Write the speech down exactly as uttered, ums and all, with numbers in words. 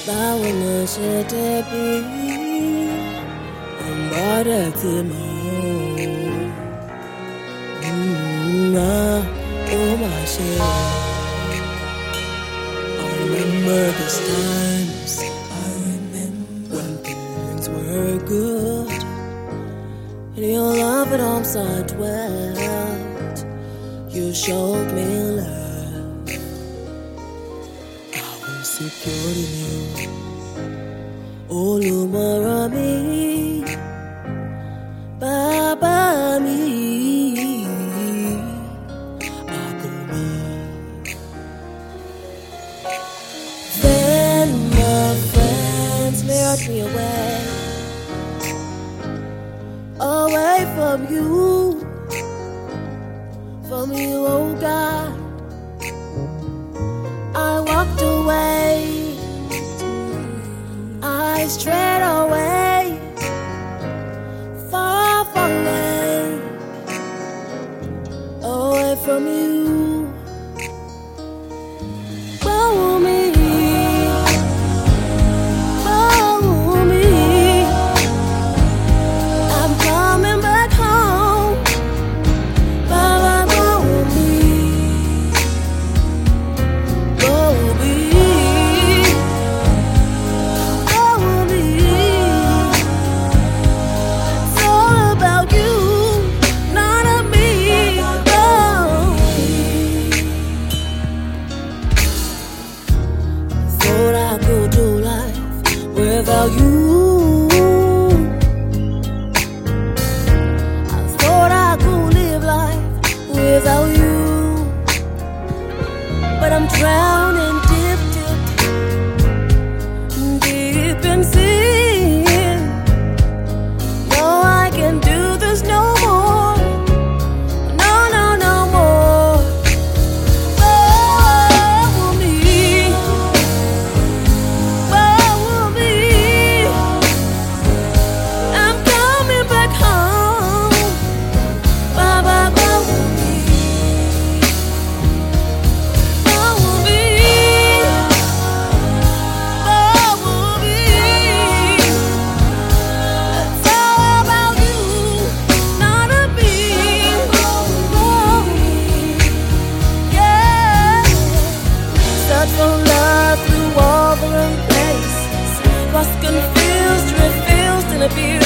Bawona shetepi Mbada timo Oh my shit I remember those times I remember when things were good And your love at arms I dwelt You showed me love Secure in you, Olumara mi, Baba mi, Abu mi. Then my friends lured me away, away from you, from you, oh God. I walked away, I strayed away, far, far away, away from you. Follow me, follow me, I'm coming back home, Baba, follow me. Without you, I thought I could live life without you, but I'm drowning deep, deep, deep in sin. No, I can do this no more. No, no, no more. Follow me. Confused, refused, and abused.